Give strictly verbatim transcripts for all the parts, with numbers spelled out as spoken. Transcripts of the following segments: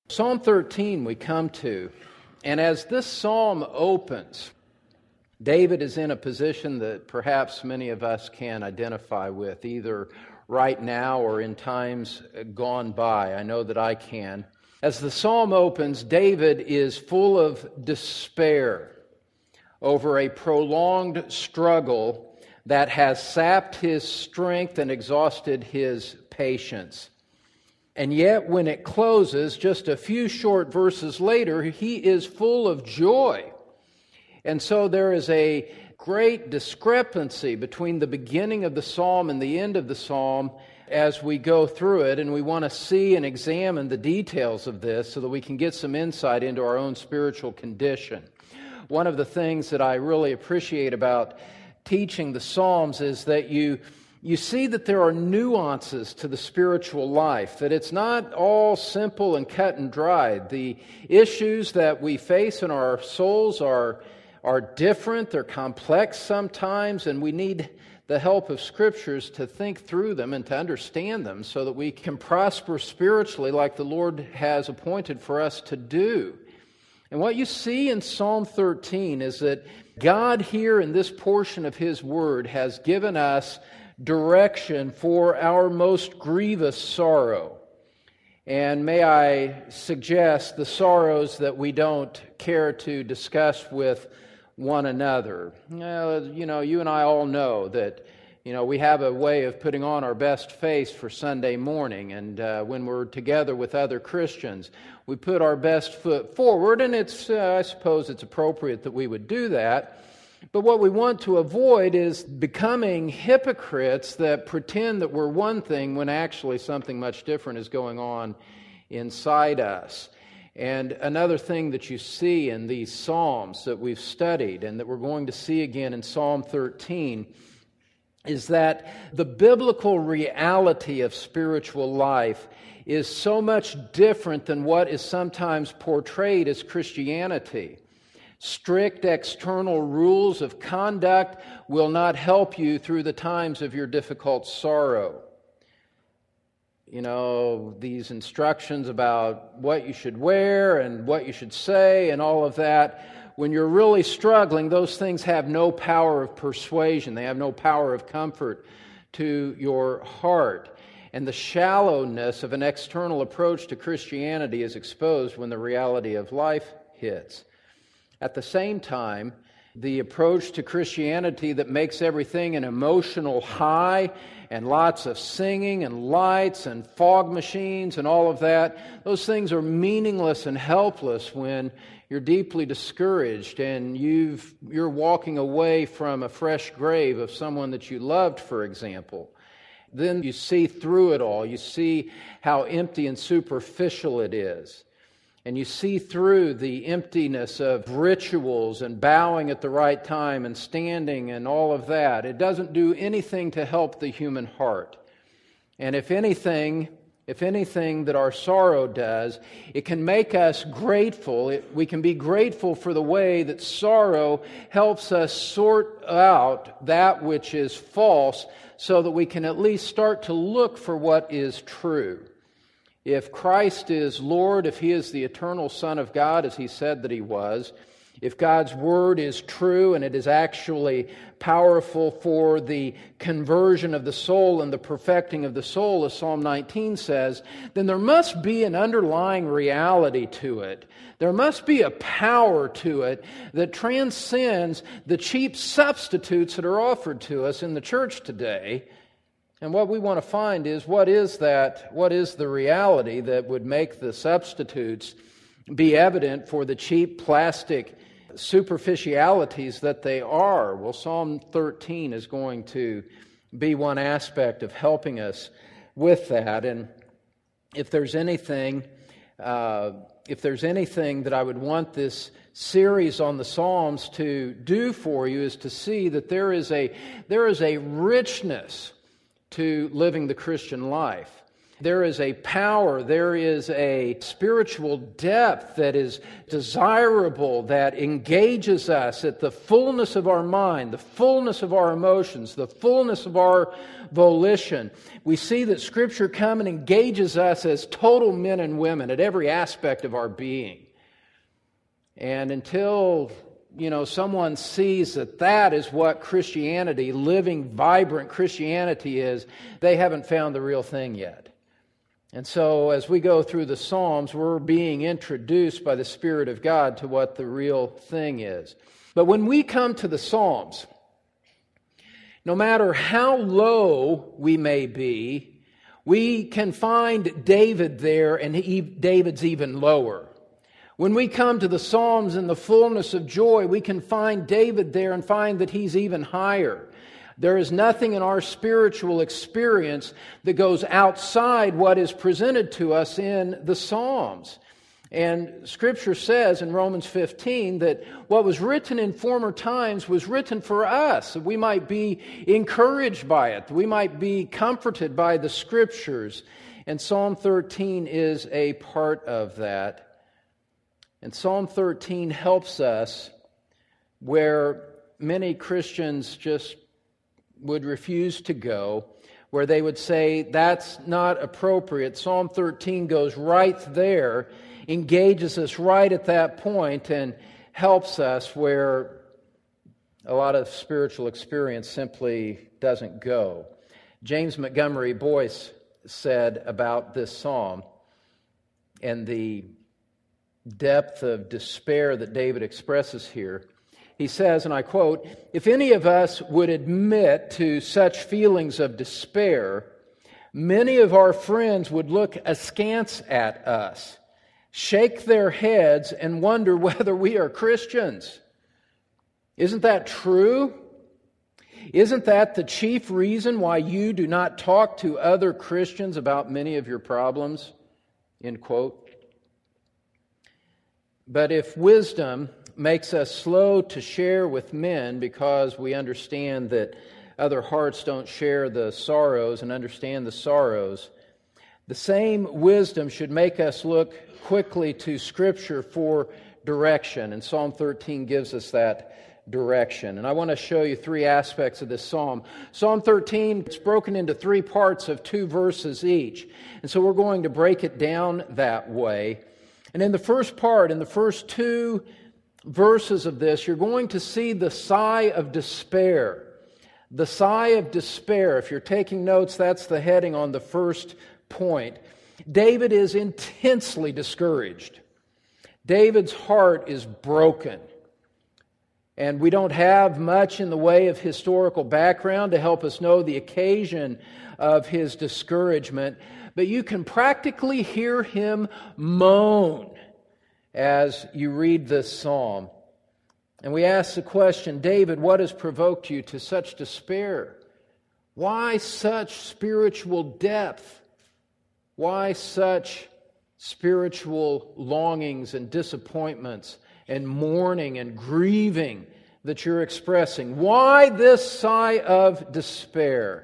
Psalm thirteen we come to, and as this psalm opens, David is in a position that perhaps many of us can identify with, either right now or in times gone by. I know that I can. As the psalm opens, David is full of despair over a prolonged struggle that has sapped his strength and exhausted his patience. And yet, when it closes, just a few short verses later, he is full of joy. And so there is a great discrepancy between the beginning of the psalm and the end of the psalm as we go through it, and we want to see and examine the details of this so that we can get some insight into our own spiritual condition. One of the things that I really appreciate about teaching the Psalms is that you You see that there are nuances to the spiritual life, that it's not all simple and cut and dried. The issues that we face in our souls are, are different, they're complex sometimes, and we need the help of Scriptures to think through them and to understand them so that we can prosper spiritually like the Lord has appointed for us to do. And what you see in Psalm thirteen is that God here in this portion of His Word has given us direction for our most grievous sorrow. And may I suggest the sorrows that we don't care to discuss with one another. Uh, you know, you and I all know that, you know, we have a way of putting on our best face for Sunday morning, and uh, when we're together with other Christians, we put our best foot forward, and it's, uh, I suppose it's appropriate that we would do that. But what we want to avoid is becoming hypocrites that pretend that we're one thing when actually something much different is going on inside us. And another thing that you see in these Psalms that we've studied and that we're going to see again in Psalm thirteen is that the biblical reality of spiritual life is so much different than what is sometimes portrayed as Christianity. Strict external rules of conduct will not help you through the times of your difficult sorrow. You know, these instructions about what you should wear and what you should say and all of that, when you're really struggling, those things have no power of persuasion. They have no power of comfort to your heart. And the shallowness of an external approach to Christianity is exposed when the reality of life hits. At the same time, the approach to Christianity that makes everything an emotional high and lots of singing and lights and fog machines and all of that, those things are meaningless and helpless when you're deeply discouraged and you've, you're walking away from a fresh grave of someone that you loved, for example. Then you see through it all. You see how empty and superficial it is. And you see through the emptiness of rituals and bowing at the right time and standing and all of that. It doesn't do anything to help the human heart. And if anything, if anything that our sorrow does, it can make us grateful. It, we can be grateful for the way that sorrow helps us sort out that which is false so that we can at least start to look for what is true. If Christ is Lord, if He is the eternal Son of God, as He said that He was, if God's Word is true and it is actually powerful for the conversion of the soul and the perfecting of the soul, as Psalm nineteen says, then there must be an underlying reality to it. There must be a power to it that transcends the cheap substitutes that are offered to us in the church today. And what we want to find is what is that, what is the reality that would make the substitutes be evident for the cheap plastic superficialities that they are? Well, Psalm thirteen is going to be one aspect of helping us with that. And if there's anything, uh, if there's anything that I would want this series on the Psalms to do for you is to see that there is a there is a richness to living the Christian life. There is a power, there is a spiritual depth that is desirable, that engages us at the fullness of our mind, the fullness of our emotions, the fullness of our volition. We see that Scripture comes and engages us as total men and women at every aspect of our being. And until, you know, someone sees that that is what Christianity, living, vibrant Christianity is, they haven't found the real thing yet. And so as we go through the Psalms, we're being introduced by the Spirit of God to what the real thing is. But when we come to the Psalms, no matter how low we may be, we can find David there, and he, David's even lower. When we come to the Psalms in the fullness of joy, we can find David there and find that he's even higher. There is nothing in our spiritual experience that goes outside what is presented to us in the Psalms. And Scripture says in Romans fifteen that what was written in former times was written for us, that we might be encouraged by it, that we might be comforted by the Scriptures. And Psalm thirteen is a part of that. And Psalm thirteen helps us where many Christians just would refuse to go, where they would say, that's not appropriate. Psalm thirteen goes right there, engages us right at that point, and helps us where a lot of spiritual experience simply doesn't go. James Montgomery Boyce said about this psalm and the depth of despair that David expresses here, he says, and I quote, "If any of us would admit to such feelings of despair, many of our friends would look askance at us, shake their heads, and wonder whether we are Christians." Isn't that true? Isn't that the chief reason why you do not talk to other Christians about many of your problems? End quote. But if wisdom makes us slow to share with men because we understand that other hearts don't share the sorrows and understand the sorrows, the same wisdom should make us look quickly to Scripture for direction. And Psalm thirteen gives us that direction. And I want to show you three aspects of this psalm. Psalm thirteen, it's broken into three parts of two verses each. And so we're going to break it down that way. And in the first part, in the first two verses of this, you're going to see the sigh of despair. The sigh of despair. If you're taking notes, that's the heading on the first point. David is intensely discouraged. David's heart is broken. And we don't have much in the way of historical background to help us know the occasion of his discouragement. But you can practically hear him moan as you read this psalm. And we ask the question, David, what has provoked you to such despair? Why such spiritual depth? Why such spiritual longings and disappointments and mourning and grieving that you're expressing? Why this sigh of despair?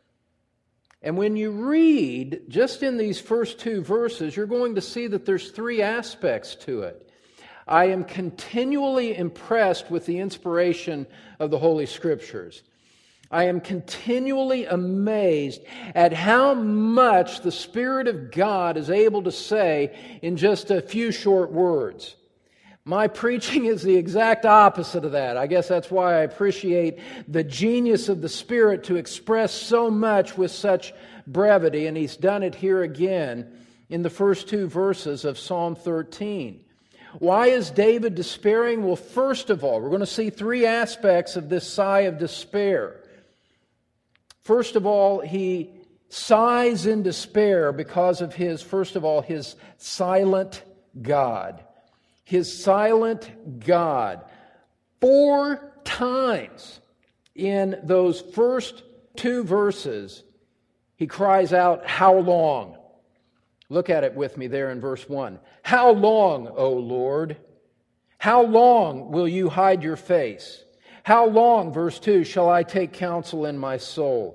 And when you read just in these first two verses, you're going to see that there's three aspects to it. I am continually impressed with the inspiration of the Holy Scriptures. I am continually amazed at how much the Spirit of God is able to say in just a few short words. My preaching is the exact opposite of that. I guess that's why I appreciate the genius of the Spirit to express so much with such brevity, and He's done it here again in the first two verses of Psalm thirteen. Why is David despairing? Well, first of all, we're going to see three aspects of this sigh of despair. First of all, he sighs in despair because of his, first of all, his silent God. His silent God. Four times in those first two verses, he cries out, "How long?" Look at it with me there in verse one. "How long, O Lord? How long will you hide your face? How long," verse two, "shall I take counsel in my soul?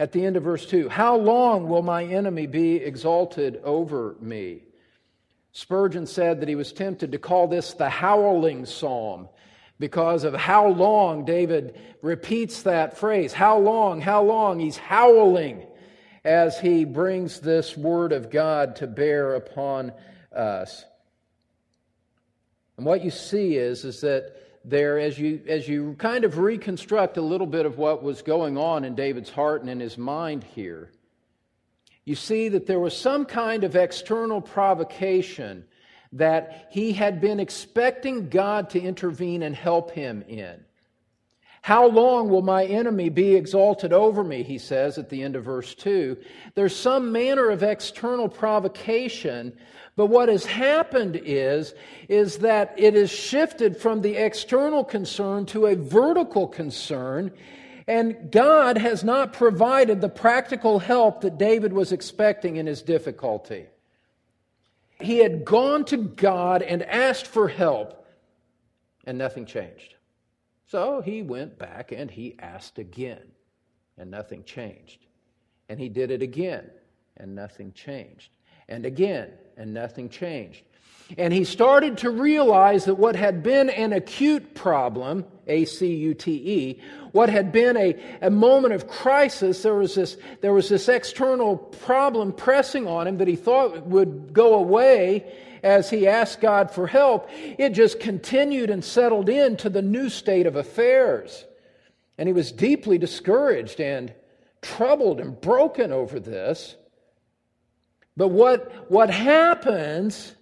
At the end of verse two, how long will my enemy be exalted over me? Spurgeon said that he was tempted to call this the howling psalm because of how long David repeats that phrase. How long, how long? He's howling as he brings this word of God to bear upon us. And what you see is, is that there, as you, as you kind of reconstruct a little bit of what was going on in David's heart and in his mind here, you see that there was some kind of external provocation that he had been expecting God to intervene and help him in. How long will my enemy be exalted over me, he says at the end of verse two. There's some manner of external provocation, but what has happened is, is that it has shifted from the external concern to a vertical concern, and God has not provided the practical help that David was expecting in his difficulty. He had gone to God and asked for help, and nothing changed. So he went back and he asked again, and nothing changed. And he did it again, and nothing changed. And again, and nothing changed. And he started to realize that what had been an acute problem, A C U T E, what had been a, a moment of crisis, there was this, there was this external problem pressing on him that he thought would go away as he asked God for help. It just continued and settled into the new state of affairs. And he was deeply discouraged and troubled and broken over this. But what, what happens,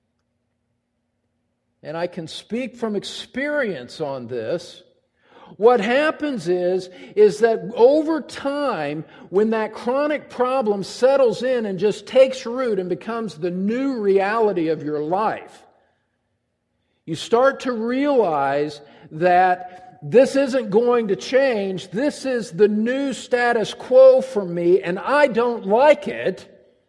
and I can speak from experience on this, what happens is, is that over time, when that chronic problem settles in and just takes root and becomes the new reality of your life, you start to realize that this isn't going to change. This is the new status quo for me, and I don't like it.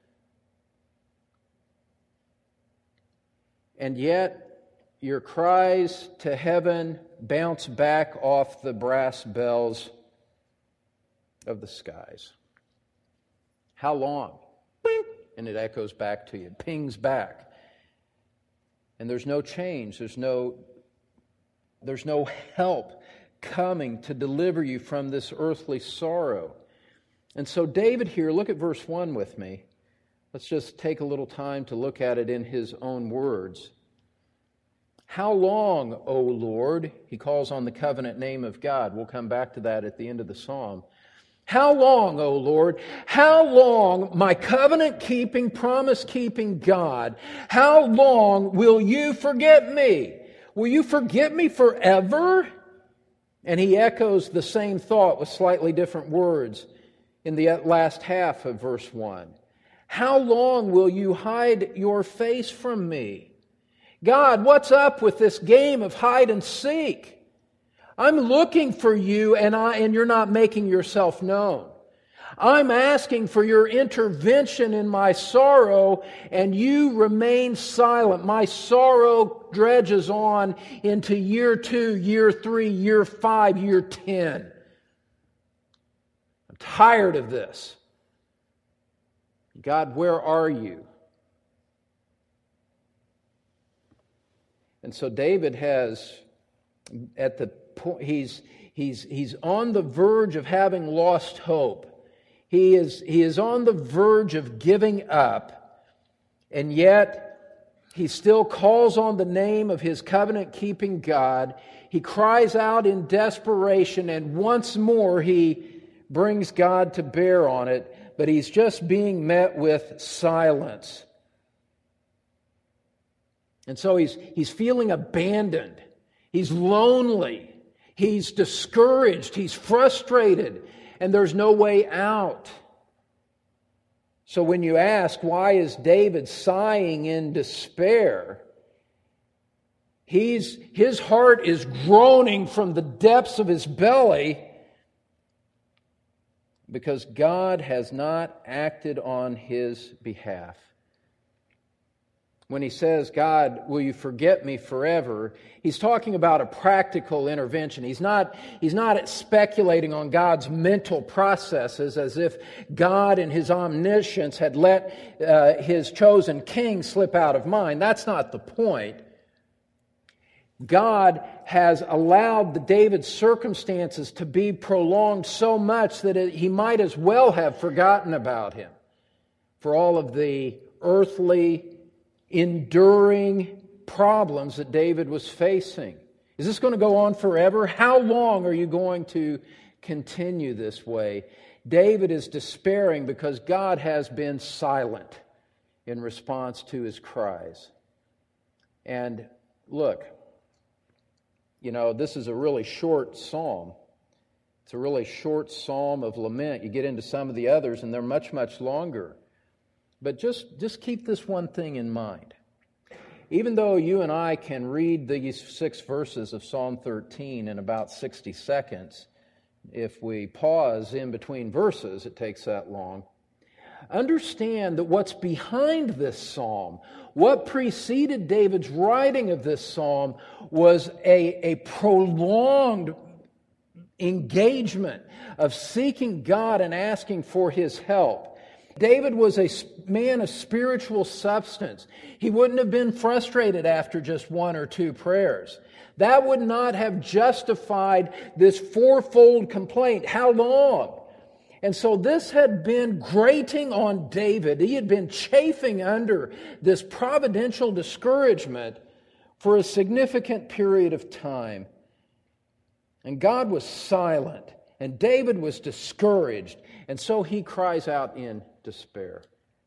And yet, your cries to heaven bounce back off the brass bells of the skies. How long? Bing! And it echoes back to you. It pings back. And there's no change. There's no, there's no help coming to deliver you from this earthly sorrow. And so David here, look at verse one with me. Let's just take a little time to look at it in his own words. How long, O Lord? He calls on the covenant name of God. We'll come back to that at the end of the psalm. How long, O Lord? How long, my covenant-keeping, promise-keeping God, how long will you forget me? Will you forget me forever? And he echoes the same thought with slightly different words in the last half of verse one. How long will you hide your face from me? God, what's up with this game of hide and seek? I'm looking for you and I and you're not making yourself known. I'm asking for your intervention in my sorrow and you remain silent. My sorrow dredges on into year two, year three, year five, year ten. I'm tired of this. God, where are you? And so David has, at the point, he's, he's, he's on the verge of having lost hope. He is, he is on the verge of giving up. And yet, he still calls on the name of his covenant-keeping God. He cries out in desperation, and once more he brings God to bear on it. But he's just being met with silence. And so he's, he's feeling abandoned. He's lonely. He's discouraged. He's frustrated. And there's no way out. So when you ask, why is David sighing in despair? He's, his heart is groaning from the depths of his belly because God has not acted on his behalf. when he says, God, will you forget me forever? He's talking about a practical intervention. He's not, he's not speculating on God's mental processes as if God in His omniscience had let uh, His chosen king slip out of mind. That's not the point. God has allowed the David's circumstances to be prolonged so much that it, he might as well have forgotten about him for all of the earthly enduring problems that David was facing. Is this going to go on forever? How long are you going to continue this way? David is despairing because God has been silent in response to his cries. And look, you know, this is a really short psalm. It's a really short psalm of lament. You get into some of the others and they're much, much longer. But just, just keep this one thing in mind. Even though you and I can read these six verses of Psalm thirteen in about sixty seconds, if we pause in between verses, it takes that long. Understand that what's behind this psalm, what preceded David's writing of this psalm, was a, a prolonged engagement of seeking God and asking for His help. David was a man of spiritual substance. He wouldn't have been frustrated after just one or two prayers. That would not have justified this fourfold complaint. How long? And so this had been grating on David. He had been chafing under this providential discouragement for a significant period of time. And God was silent, and David was discouraged, and so he cries out in despair.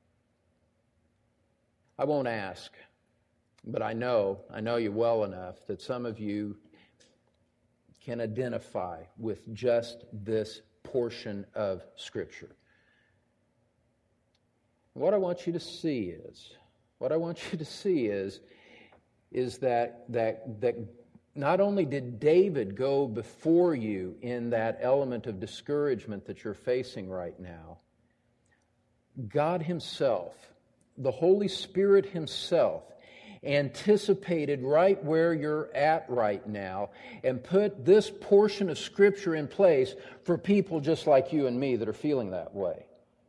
I won't ask, but I know, I know you well enough that some of you can identify with just this portion of Scripture. What I want you to see is, what I want you to see is, is that, that, that not only did David go before you in that element of discouragement that you're facing right now, God Himself, the Holy Spirit Himself, anticipated right where you're at right now and put this portion of Scripture in place for people just like you and me that are feeling that way.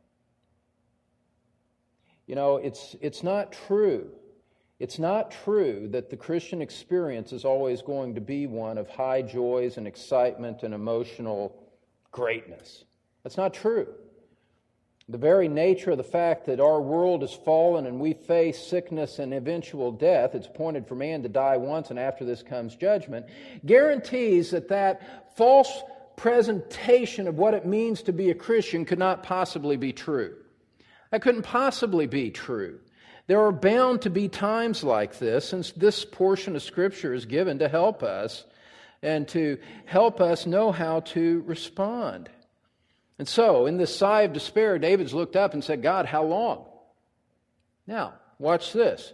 You know, it's it's not true. It's not true that the Christian experience is always going to be one of high joys and excitement and emotional greatness. That's not true. The very nature of the fact that our world is fallen and we face sickness and eventual death, it's appointed for man to die once and after this comes judgment, guarantees that that false presentation of what it means to be a Christian could not possibly be true. That couldn't possibly be true. There are bound to be times like this, and this portion of Scripture is given to help us and to help us know how to respond. And so, in this sigh of despair, David's looked up and said, God, how long? Now, watch this.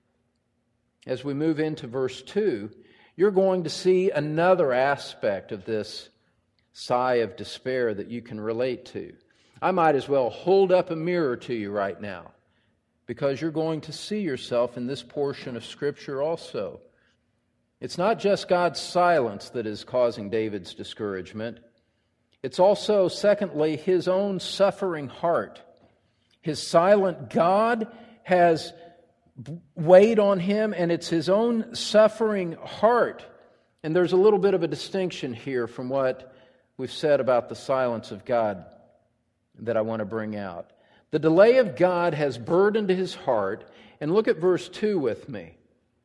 As we move into verse two, you're going to see another aspect of this sigh of despair that you can relate to. I might as well hold up a mirror to you right now, because you're going to see yourself in this portion of Scripture also. It's not just God's silence that is causing David's discouragement. It's also, secondly, his own suffering heart. His silent God has weighed on him, and it's his own suffering heart. And there's a little bit of a distinction here from what we've said about the silence of God that I want to bring out. The delay of God has burdened his heart. And look at verse two with me.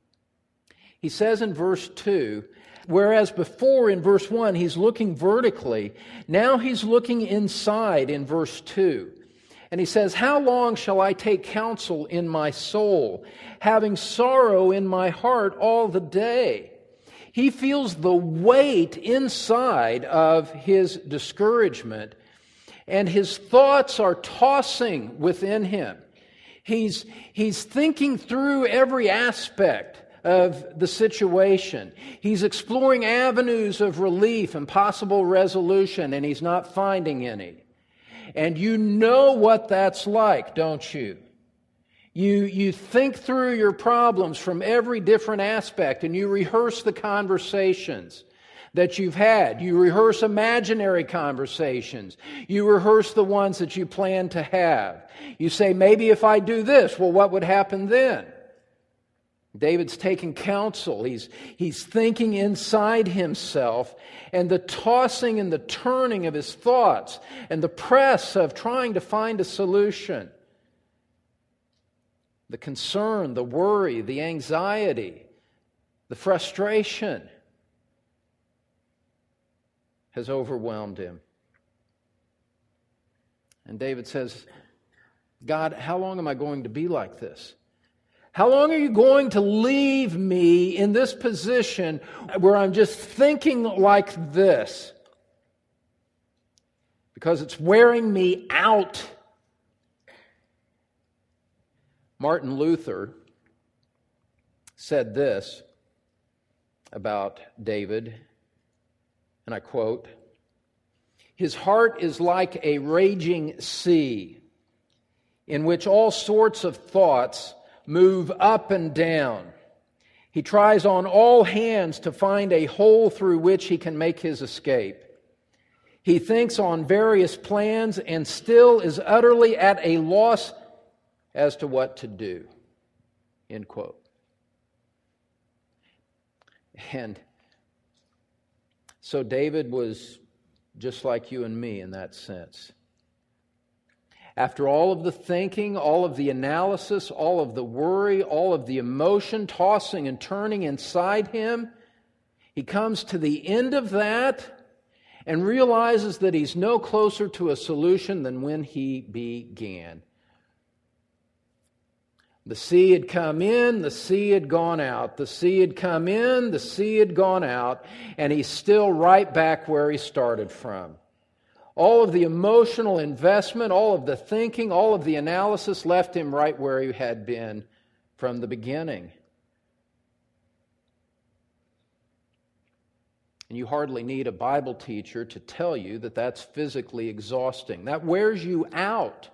He says in verse two, whereas before in verse one he's looking vertically, now he's looking inside in verse two. And he says, how long shall I take counsel in my soul, having sorrow in my heart all the day? He feels the weight inside of his discouragement, and his thoughts are tossing within him. He's, he's thinking through every aspect of the situation. He's exploring avenues of relief and possible resolution, and he's not finding any. And you know what that's like, don't you? You, you think through your problems from every different aspect, and you rehearse the conversations that you've had. You rehearse imaginary conversations. You rehearse the ones that you plan to have. You say, maybe if I do this, well, what would happen then? David's taking counsel. He's, he's thinking inside himself, and the tossing and the turning of his thoughts and the press of trying to find a solution. The concern, the worry, the anxiety, the frustration has overwhelmed him. And David says, God, how long am I going to be like this? How long are you going to leave me in this position where I'm just thinking like this? Because it's wearing me out. Martin Luther said this about David, and I quote, "His heart is like a raging sea in which all sorts of thoughts move up and down. He tries on all hands to find a hole through which he can make his escape. He thinks on various plans and still is utterly at a loss as to what to do." End quote. And so David was just like you and me in that sense. After all of the thinking, all of the analysis, all of the worry, all of the emotion tossing and turning inside him, he comes to the end of that and realizes that he's no closer to a solution than when he began. The sea had come in, the sea had gone out. The sea had come in, the sea had gone out, and he's still right back where he started from. All of the emotional investment, all of the thinking, all of the analysis left him right where he had been from the beginning. And you hardly need a Bible teacher to tell you that that's physically exhausting. That wears you out.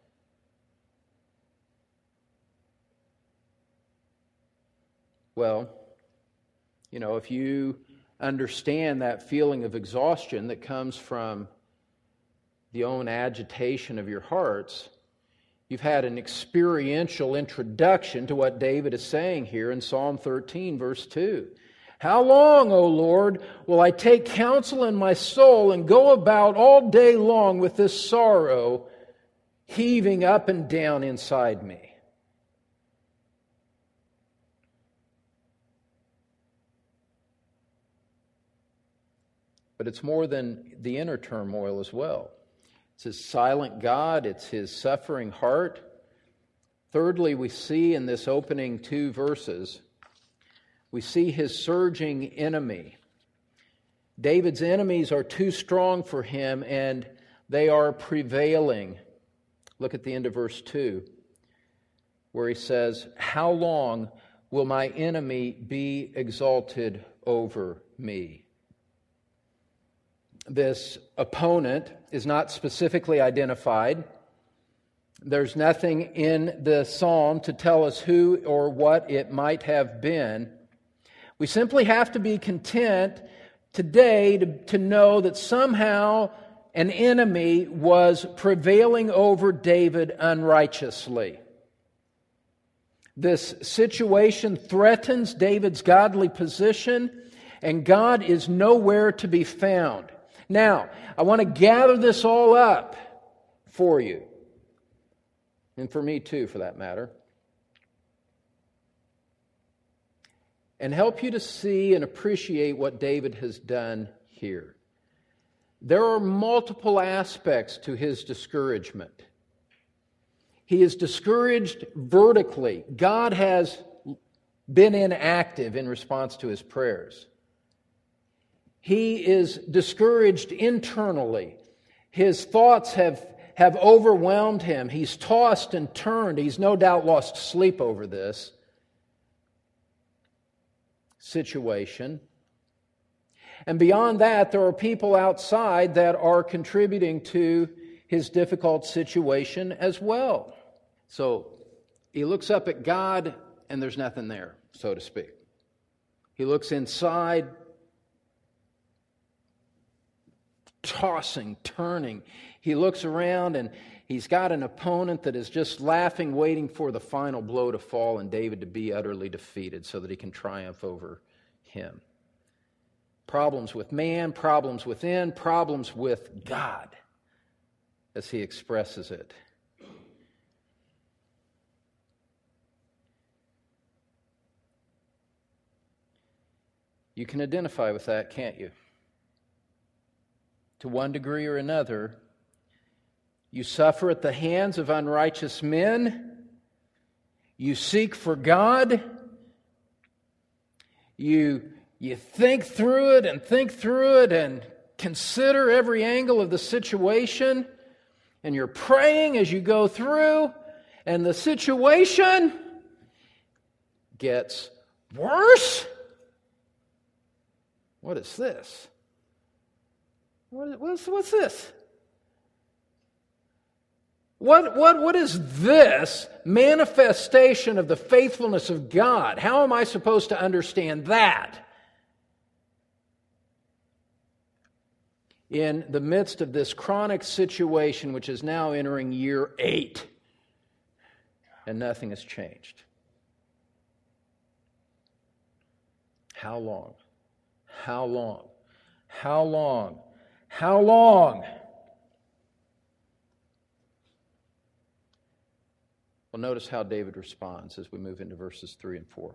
Well, you know, if you understand that feeling of exhaustion that comes from the own agitation of your hearts, you've had an experiential introduction to what David is saying here in Psalm thirteen, verse two. "How long, O Lord, will I take counsel in my soul and go about all day long with this sorrow heaving up and down inside me?" But it's more than the inner turmoil as well. It's His silent God. It's His suffering heart. Thirdly, we see in this opening two verses, we see His surging enemy. David's enemies are too strong for him, and they are prevailing. Look at the end of verse two, where he says, "How long will my enemy be exalted over me?" This opponent is not specifically identified. There's nothing in the psalm to tell us who or what it might have been. We simply have to be content today to, to know that somehow an enemy was prevailing over David unrighteously. This situation threatens David's godly position, and God is nowhere to be found. Now, I want to gather this all up for you, and for me too, for that matter, and help you to see and appreciate what David has done here. There are multiple aspects to his discouragement. He is discouraged vertically. God has been inactive in response to his prayers. He is discouraged internally. His thoughts have, have overwhelmed him. He's tossed and turned. He's no doubt lost sleep over this situation. And beyond that, there are people outside that are contributing to his difficult situation as well. So, he looks up at God and there's nothing there, so to speak. He looks inside, tossing, turning. He looks around and he's got an opponent that is just laughing, waiting for the final blow to fall and David to be utterly defeated so that he can triumph over him. Problems with man, problems within, problems with God, as he expresses it. You can identify with that, can't you? To one degree or another, you suffer at the hands of unrighteous men. You seek for God. You, you think through it and think through it and consider every angle of the situation. And you're praying as you go through. And the situation gets worse. What is this? What, what's, what's this? What, what, what is this manifestation of the faithfulness of God? How am I supposed to understand that? In the midst of this chronic situation, which is now entering year eight, and nothing has changed. How long? How long? How long? How long? Well, notice how David responds as we move into verses three and four.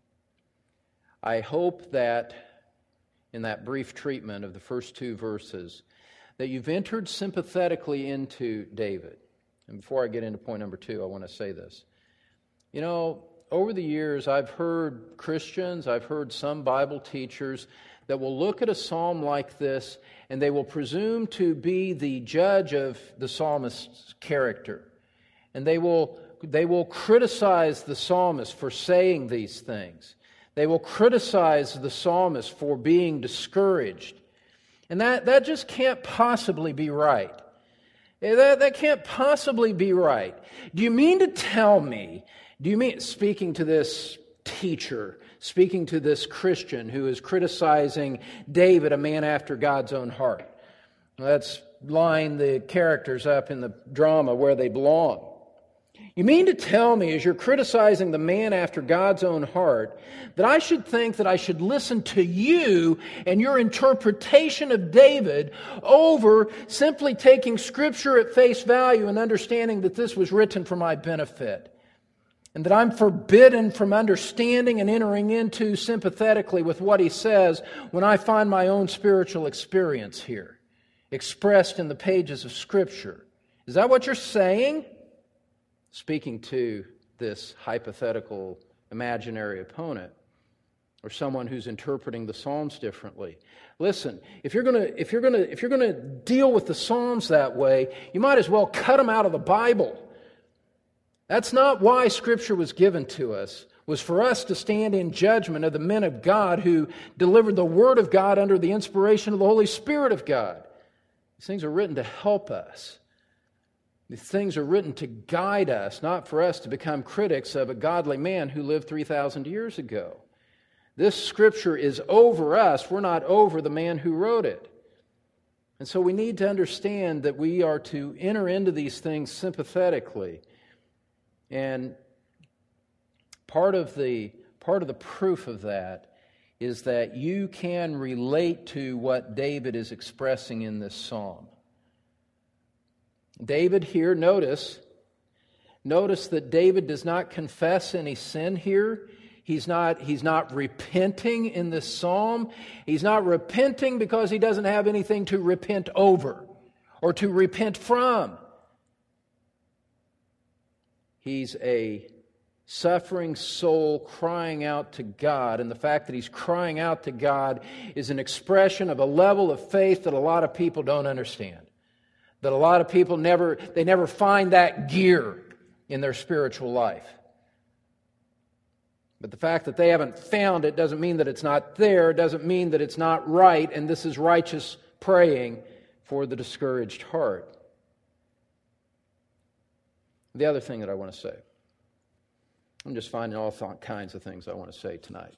I hope that in that brief treatment of the first two verses, that you've entered sympathetically into David. And before I get into point number two, I want to say this. You know, over the years, I've heard Christians, I've heard some Bible teachers that will look at a psalm like this and they will presume to be the judge of the psalmist's character. And they will, they will criticize the psalmist for saying these things. They will criticize the psalmist for being discouraged. And that, that just can't possibly be right. That, that can't possibly be right. Do you mean to tell me, do you mean, speaking to this teacher, speaking to this Christian who is criticizing David, a man after God's own heart? Let's line the characters up in the drama where they belong. You mean to tell me, as you're criticizing the man after God's own heart, that I should think that I should listen to you and your interpretation of David over simply taking Scripture at face value and understanding that this was written for my benefit? And that I'm forbidden from understanding and entering into sympathetically with what he says when I find my own spiritual experience here, expressed in the pages of Scripture. Is that what you're saying? Speaking to this hypothetical imaginary opponent or someone who's interpreting the Psalms differently. Listen, if you're going to if you're going to if you're going to deal with the Psalms that way, you might as well cut them out of the Bible. That's not why Scripture was given to us. It was for us to stand in judgment of the men of God who delivered the Word of God under the inspiration of the Holy Spirit of God. These things are written to help us. These things are written to guide us, not for us to become critics of a godly man who lived three thousand years ago. This Scripture is over us. We're not over the man who wrote it. And so we need to understand that we are to enter into these things sympathetically. And part of the part of the proof of that is that you can relate to what David is expressing in this psalm. David here, notice, notice that David does not confess any sin here. He's not, he's not repenting in this psalm. He's not repenting because he doesn't have anything to repent over or to repent from. He's a suffering soul crying out to God, and the fact that he's crying out to God is an expression of a level of faith that a lot of people don't understand. That a lot of people never, they never find that gear in their spiritual life. But the fact that they haven't found it doesn't mean that it's not there, doesn't mean that it's not right, and this is righteous praying for the discouraged heart. The other thing that I want to say, I'm just finding all th- kinds of things I want to say tonight.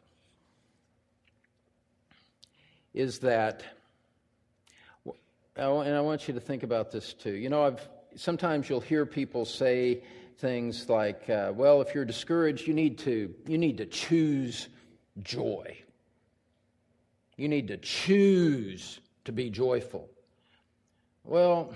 Is that, and I want you to think about this too. You know, I've sometimes you'll hear people say things like, uh, "Well, if you're discouraged, you need to you need to choose joy. You need to choose to be joyful." Well,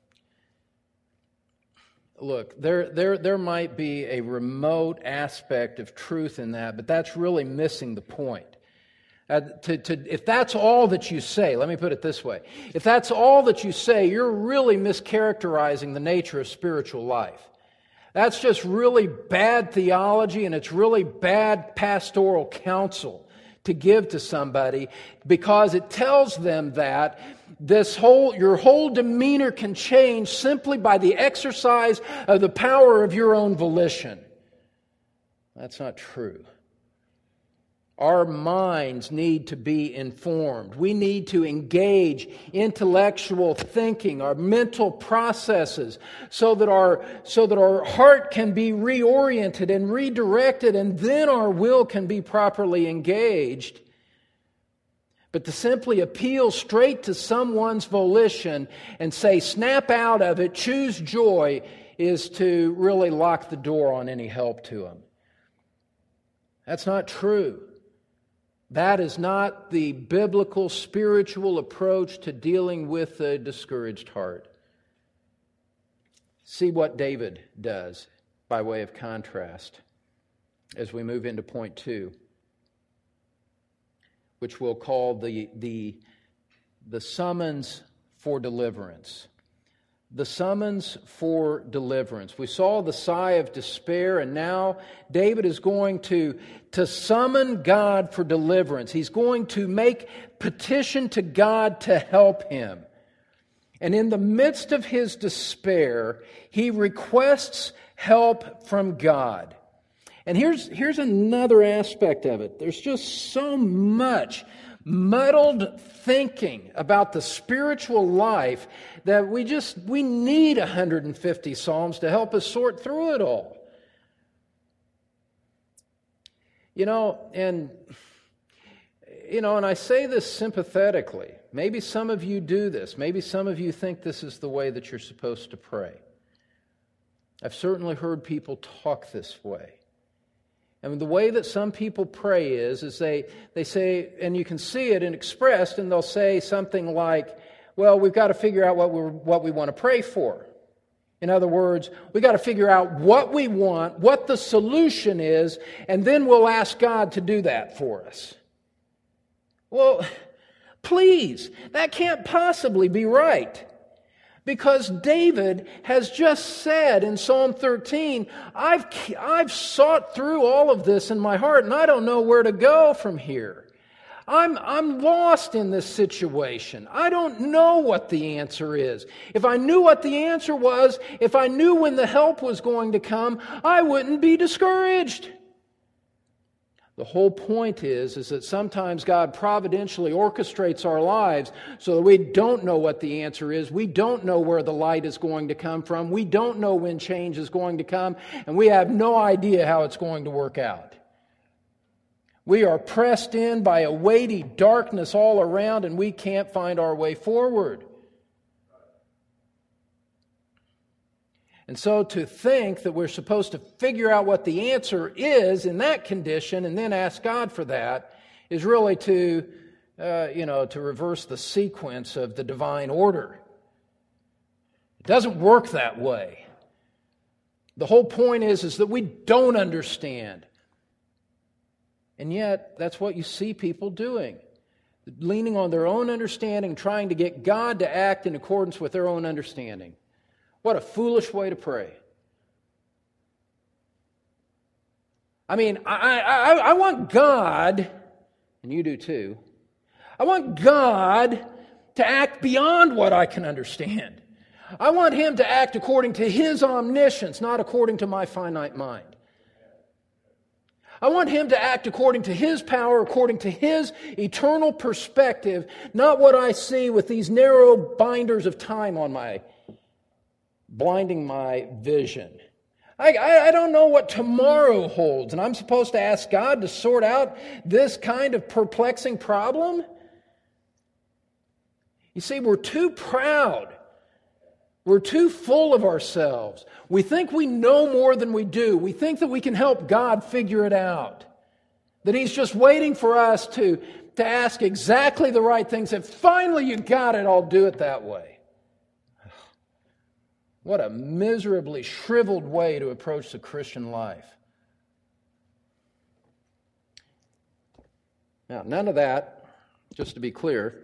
look, there there there might be a remote aspect of truth in that, but that's really missing the point. Uh, to, to, if that's all that you say, let me put it this way. If that's all that you say, you're really mischaracterizing the nature of spiritual life. That's just really bad theology, and it's really bad pastoral counsel to give to somebody, because it tells them that this whole your whole demeanor can change simply by the exercise of the power of your own volition. That's not true. Our minds need to be informed. We need to engage intellectual thinking, our mental processes, so that our so that our heart can be reoriented and redirected, and then our will can be properly engaged. But to simply appeal straight to someone's volition and say, snap out of it, choose joy, is to really lock the door on any help to them. That's not true. That is not the biblical spiritual approach to dealing with a discouraged heart. See what David does by way of contrast as we move into point two, which we'll call the, the, the summons for deliverance. The summons for deliverance. We saw the sigh of despair, and now David is going to, to summon God for deliverance. He's going to make petition to God to help him. And in the midst of his despair, he requests help from God. And here's, here's another aspect of it. There's just so much muddled thinking about the spiritual life that we just, we need one hundred fifty Psalms to help us sort through it all. You know, and, you know, and I say this sympathetically. Maybe some of you do this. Maybe some of you think this is the way that you're supposed to pray. I've certainly heard people talk this way. And the way that some people pray is, is they, they say, and you can see it and expressed, and they'll say something like, well, we've got to figure out what we what we want to pray for. In other words, we've got to figure out what we want, what the solution is, and then we'll ask God to do that for us. Well, please, that can't possibly be right. Because David has just said in Psalm thirteen, I've, I've sought through all of this in my heart, and I don't know where to go from here. I'm, I'm lost in this situation. I don't know what the answer is. If I knew what the answer was, if I knew when the help was going to come, I wouldn't be discouraged. The whole point is, is that sometimes God providentially orchestrates our lives so that we don't know what the answer is. We don't know where the light is going to come from. We don't know when change is going to come, and we have no idea how it's going to work out. We are pressed in by a weighty darkness all around, and we can't find our way forward. And so to think that we're supposed to figure out what the answer is in that condition and then ask God for that is really to, uh, you know, to reverse the sequence of the divine order. It doesn't work that way. The whole point is, is that we don't understand. And yet, that's what you see people doing. Leaning on their own understanding, trying to get God to act in accordance with their own understanding. What a foolish way to pray. I mean, I, I, I want God, and you do too, I want God to act beyond what I can understand. I want Him to act according to His omniscience, not according to my finite mind. I want Him to act according to His power, according to His eternal perspective, not what I see with these narrow binders of time on my blinding my vision. I, I, I don't know what tomorrow holds, and I'm supposed to ask God to sort out this kind of perplexing problem? You see, we're too proud. We're too full of ourselves. We think we know more than we do. We think that we can help God figure it out. That He's just waiting for us to, to ask exactly the right things. And finally you got it, I'll do it that way. What a miserably shriveled way to approach the Christian life. Now, none of that, just to be clear,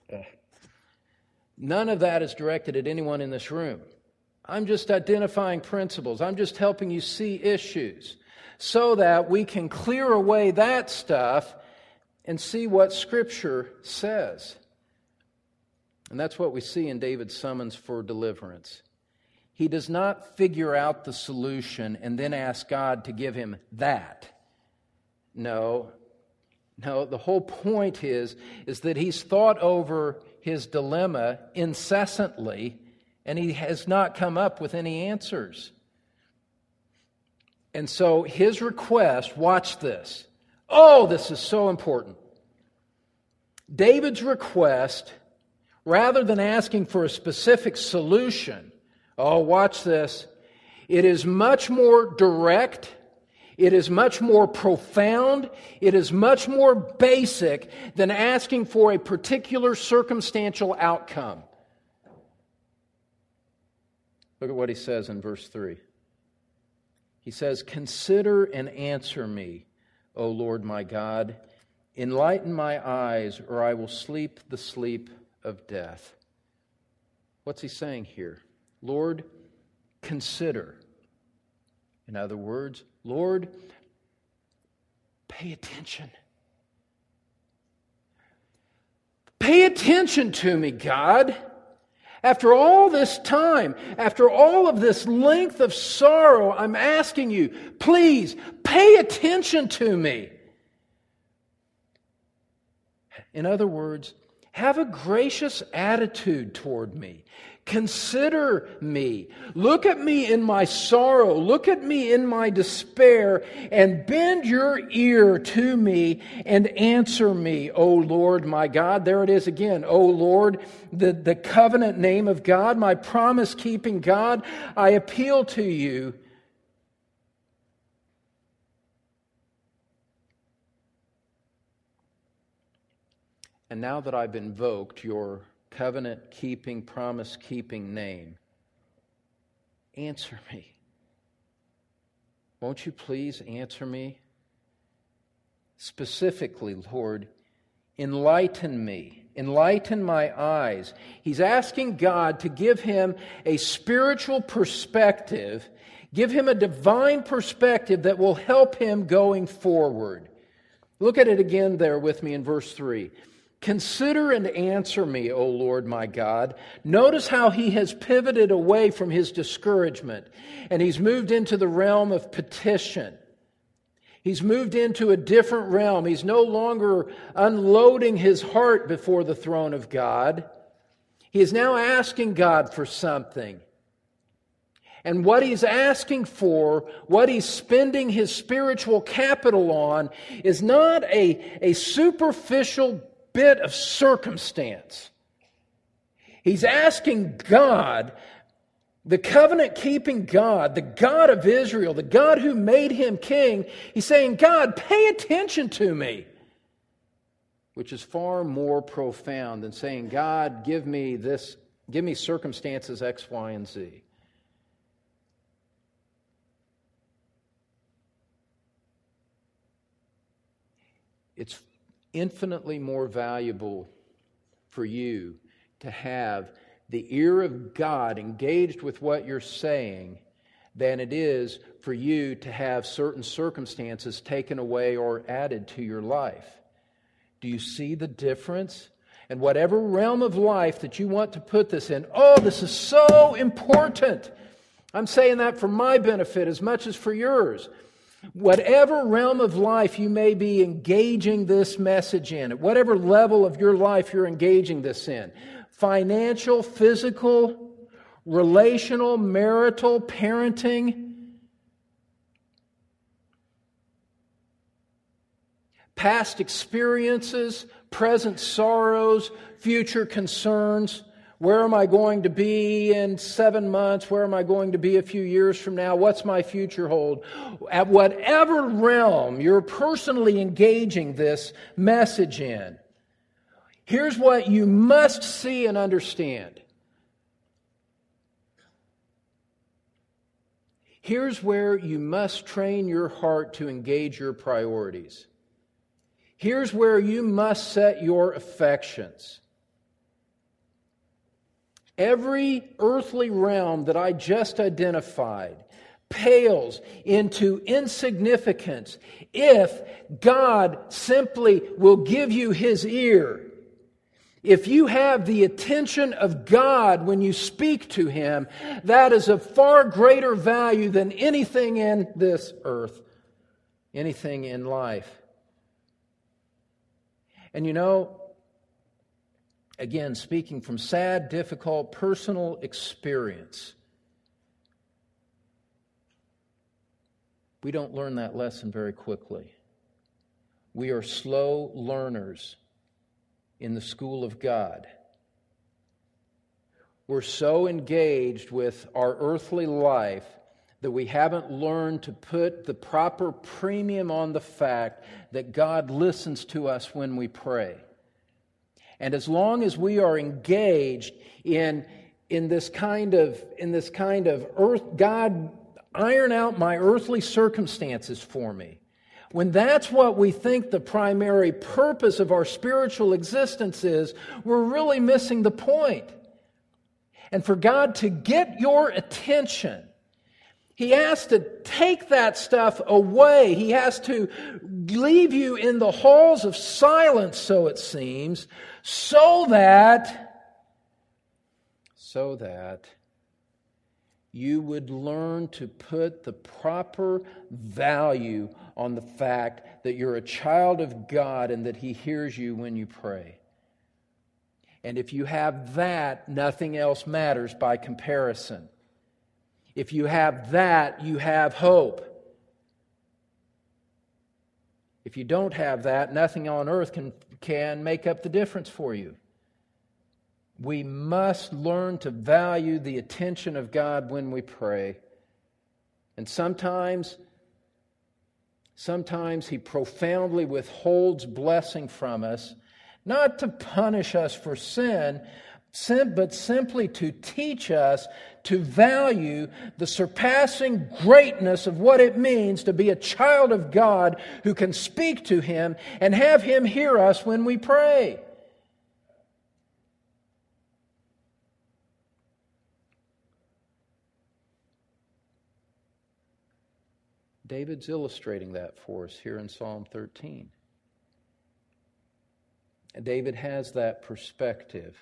none of that is directed at anyone in this room. I'm just identifying principles. I'm just helping you see issues so that we can clear away that stuff and see what Scripture says. And that's what we see in David's summons for deliverance. He does not figure out the solution and then ask God to give him that. No, no, the whole point is, is that he's thought over his dilemma incessantly, and he has not come up with any answers. And so his request, watch this. Oh, this is so important. David's request, rather than asking for a specific solution, oh, watch this. It is much more direct. It is much more profound. It is much more basic than asking for a particular circumstantial outcome. Look at what he says in verse three. He says, "Consider and answer me, O Lord my God. Enlighten my eyes, or I will sleep the sleep of death." What's he saying here? Lord, consider. In other words, Lord, pay attention. Pay attention to me, God. After all this time, after all of this length of sorrow, I'm asking you, please pay attention to me. In other words, have a gracious attitude toward me. Consider me. Look at me in my sorrow. Look at me in my despair and bend your ear to me and answer me, O Lord my God. There it is again. O Lord, the, the covenant name of God, my promise-keeping God, I appeal to you. And now that I've invoked your covenant-keeping, promise-keeping name, answer me. Won't you please answer me? Specifically, Lord, enlighten me. Enlighten my eyes. He's asking God to give him a spiritual perspective, give him a divine perspective that will help him going forward. Look at it again there with me in verse three. Consider and answer me, O Lord my God. Notice how he has pivoted away from his discouragement and he's moved into the realm of petition. He's moved into a different realm. He's no longer unloading his heart before the throne of God. He is now asking God for something. And what he's asking for, what he's spending his spiritual capital on, is not a, a superficial bit of circumstance. He's asking God, the covenant-keeping God, the God of Israel, the God who made him king, he's saying, God, pay attention to me. Which is far more profound than saying, God, give me this, give me circumstances X, Y, and Z. It's infinitely more valuable for you to have the ear of God engaged with what you're saying than it is for you to have certain circumstances taken away or added to your life. Do you see the difference? And whatever realm of life that you want to put this in, oh, this is so important. I'm saying that for my benefit as much as for yours. Whatever realm of life you may be engaging this message in, at whatever level of your life you're engaging this in, financial, physical, relational, marital, parenting, past experiences, present sorrows, future concerns. Where am I going to be in seven months? Where am I going to be a few years from now? What's my future hold? At whatever realm you're personally engaging this message in, here's what you must see and understand. Here's where you must train your heart to engage your priorities. Here's where you must set your affections. Every earthly realm that I just identified pales into insignificance if God simply will give you His ear. If you have the attention of God when you speak to Him, that is of far greater value than anything in this earth, anything in life. And you know, again, speaking from sad, difficult, personal experience, we don't learn that lesson very quickly. We are slow learners in the school of God. We're so engaged with our earthly life that we haven't learned to put the proper premium on the fact that God listens to us when we pray. And as long as we are engaged in, in this kind of in this kind of earth, God, iron out my earthly circumstances for me. When that's what we think the primary purpose of our spiritual existence is, we're really missing the point. And for God to get your attention, He has to take that stuff away. He has to leave you in the halls of silence, so it seems, so that, so that you would learn to put the proper value on the fact that you're a child of God and that He hears you when you pray. And if you have that, nothing else matters by comparison. If you have that, you have hope. If you don't have that, nothing on earth can, can make up the difference for you. We must learn to value the attention of God when we pray. And sometimes, sometimes He profoundly withholds blessing from us, not to punish us for sin, but simply to teach us to value the surpassing greatness of what it means to be a child of God who can speak to Him and have Him hear us when we pray. David's illustrating that for us here in Psalm thirteen. And David has that perspective.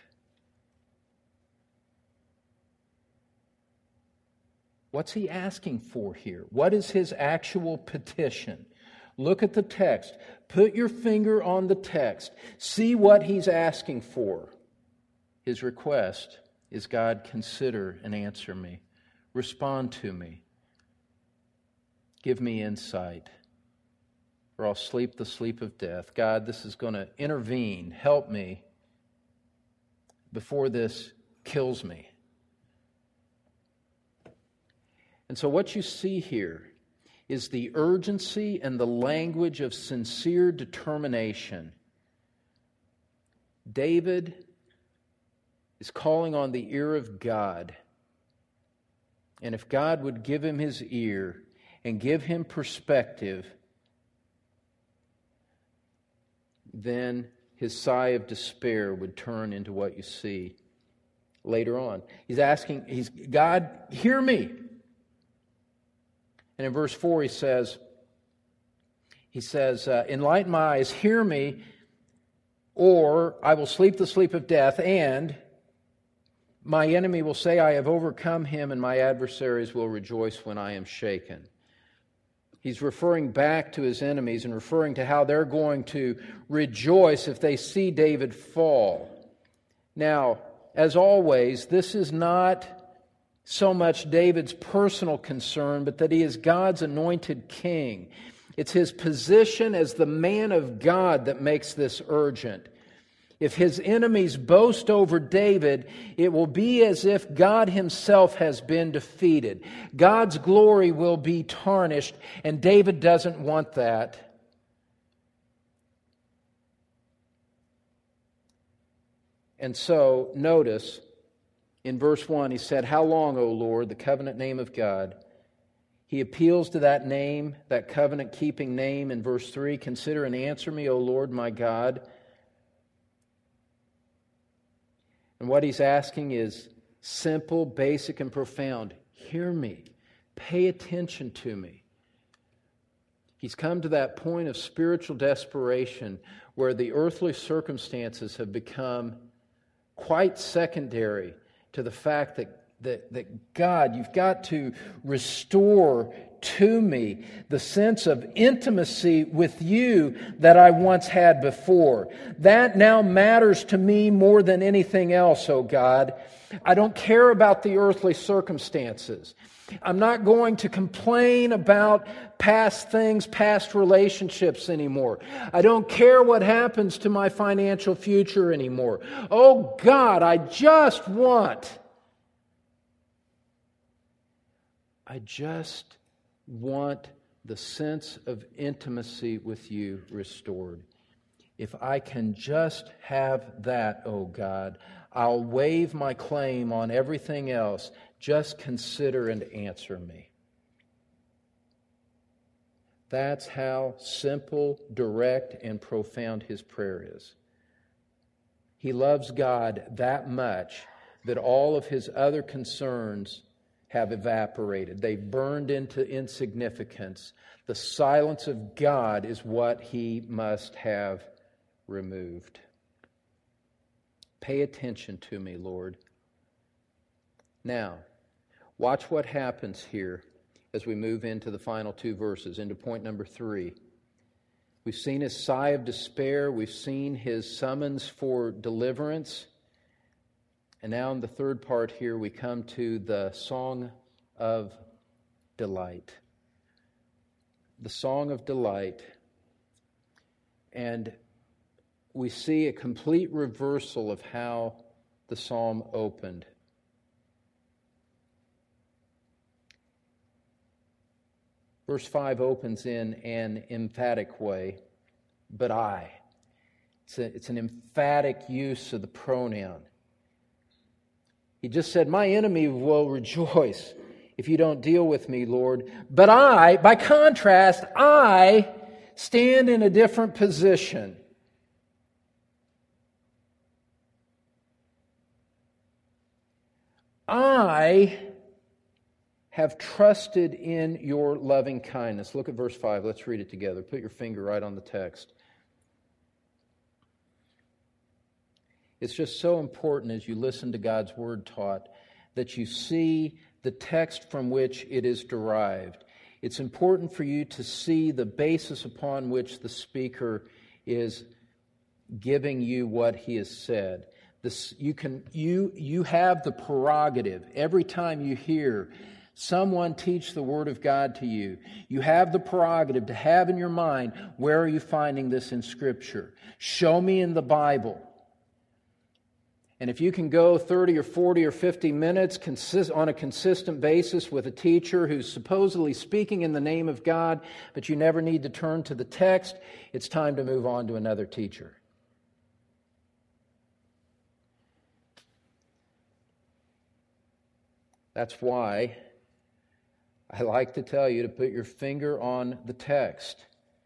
What's he asking for here? What is his actual petition? Look at the text. Put your finger on the text. See what he's asking for. His request is, God, consider and answer me. Respond to me. Give me insight, or I'll sleep the sleep of death. God, this is going to intervene. Help me before this kills me. And so what you see here is the urgency and the language of sincere determination. David is calling on the ear of God. And if God would give him His ear and give him perspective, then his sigh of despair would turn into what you see later on. He's asking, he's God, hear me. And in verse four he says, he says, uh, enlighten my eyes, hear me, or I will sleep the sleep of death, and my enemy will say, I have overcome him, and my adversaries will rejoice when I am shaken. He's referring back to his enemies and referring to how they're going to rejoice if they see David fall. Now, as always, this is not so much David's personal concern, but that he is God's anointed king. It's his position as the man of God that makes this urgent. If his enemies boast over David, it will be as if God himself has been defeated. God's glory will be tarnished, and David doesn't want that. And so, notice, in verse one, he said, "How long, O Lord, the covenant name of God?" He appeals to that name, that covenant-keeping name in verse three. "Consider and answer me, O Lord my God." And what he's asking is simple, basic, and profound. Hear me. Pay attention to me. He's come to that point of spiritual desperation where the earthly circumstances have become quite secondary to the fact that That, that God, you've got to restore to me the sense of intimacy with you that I once had before. That now matters to me more than anything else, oh God. I don't care about the earthly circumstances. I'm not going to complain about past things, past relationships anymore. I don't care what happens to my financial future anymore. Oh God, I just want... I just want the sense of intimacy with you restored. If I can just have that, oh God, I'll waive my claim on everything else. Just consider and answer me. That's how simple, direct, and profound his prayer is. He loves God that much that all of his other concerns have evaporated. They've burned into insignificance. The silence of God is what he must have removed. Pay attention to me, Lord. Now, watch what happens here as we move into the final two verses, into point number three. We've seen his sigh of despair. We've seen his summons for deliverance. And now in the third part here, we come to the song of delight. The song of delight. And we see a complete reversal of how the psalm opened. Verse five opens in an emphatic way, but I. It's, a, it's an emphatic use of the pronoun. He just said, my enemy will rejoice if you don't deal with me, Lord. But I, by contrast, I stand in a different position. I have trusted in your loving kindness. Look at verse five. Let's read it together. Put your finger right on the text. It's just so important as you listen to God's Word taught that you see the text from which it is derived. It's important for you to see the basis upon which the speaker is giving you what he has said. This, you can, you, you have the prerogative every time you hear someone teach the Word of God to you. You have the prerogative to have in your mind, where are you finding this in Scripture? Show me in the Bible. And if you can go thirty or forty or fifty minutes consist, on a consistent basis with a teacher who's supposedly speaking in the name of God, but you never need to turn to the text, it's time to move on to another teacher. That's why I like to tell you to put your finger on the text.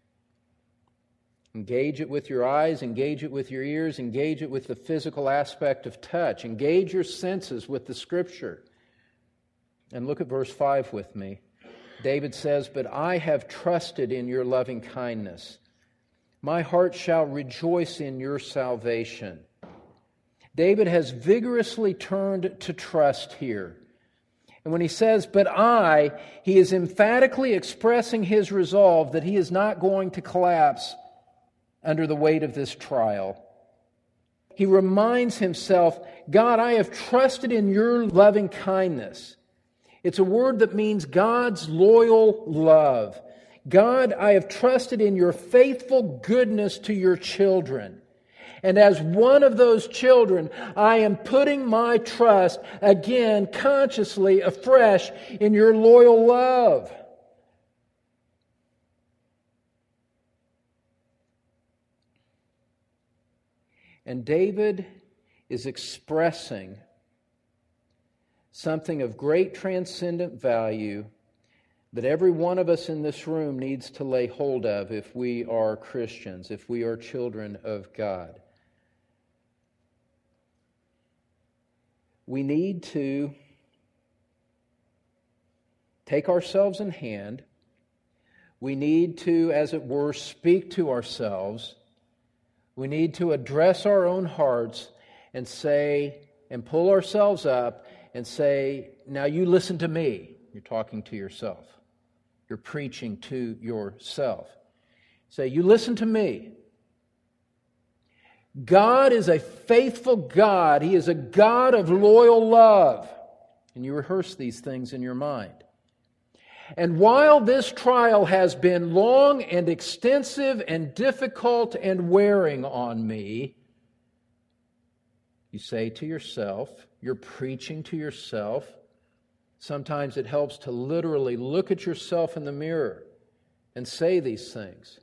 Engage it with your eyes, engage it with your ears, engage it with the physical aspect of touch. Engage your senses with the Scripture. And look at verse five with me. David says, but I have trusted in your loving kindness. My heart shall rejoice in your salvation. David has vigorously turned to trust here. And when he says, but I, he is emphatically expressing his resolve that he is not going to collapse under the weight of this trial. He reminds himself, God, I have trusted in your loving kindness. It's a word that means God's loyal love, God, I have trusted in your faithful goodness to your children. And as one of those children, I am putting my trust again, consciously, afresh, in your loyal love. And David is expressing something of great transcendent value that every one of us in this room needs to lay hold of if we are Christians, if we are children of God. We need to take ourselves in hand. We need to, as it were, speak to ourselves. We need to address our own hearts and say, and pull ourselves up and say, now you listen to me. You're talking to yourself. You're preaching to yourself. Say, you listen to me. God is a faithful God. He is a God of loyal love. And you rehearse these things in your mind. And while this trial has been long and extensive and difficult and wearing on me, you say to yourself, you're preaching to yourself. Sometimes it helps to literally look at yourself in the mirror and say these things.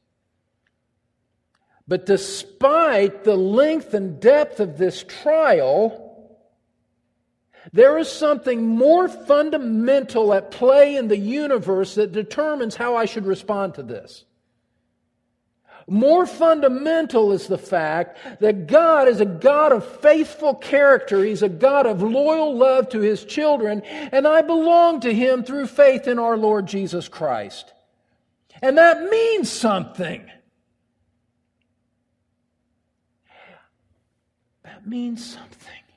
But despite the length and depth of this trial, there is something more fundamental at play in the universe that determines how I should respond to this. More fundamental is the fact that God is a God of faithful character. He's a God of loyal love to His children, and I belong to Him through faith in our Lord Jesus Christ. And that means something. That means something.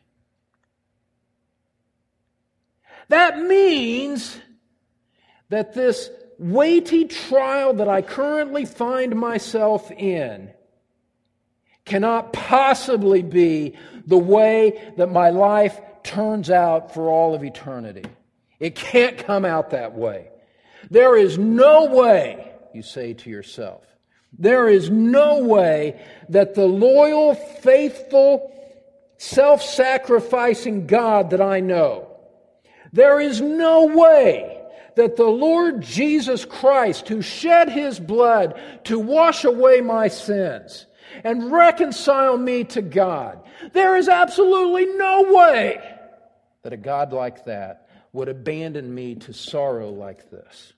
That means that this weighty trial that I currently find myself in cannot possibly be the way that my life turns out for all of eternity. It can't come out that way. There is no way, you say to yourself, there is no way that the loyal, faithful, self-sacrificing God that I know, there is no way that the Lord Jesus Christ, who shed His blood to wash away my sins and reconcile me to God, there is absolutely no way that a God like that would abandon me to sorrow like this.